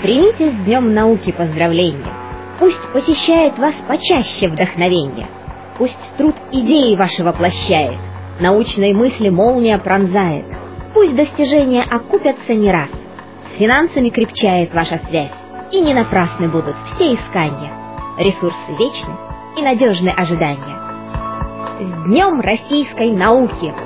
Примите с Днем науки поздравления. Пусть посещает вас почаще вдохновенье. Пусть труд идеи ваши воплощает, научной мысли молния пронзает. Пусть достижения окупятся не раз. С финансами крепчает ваша связь, и не напрасны будут все искания. Ресурсы вечны и надежны ожидания. С Днем российской науки!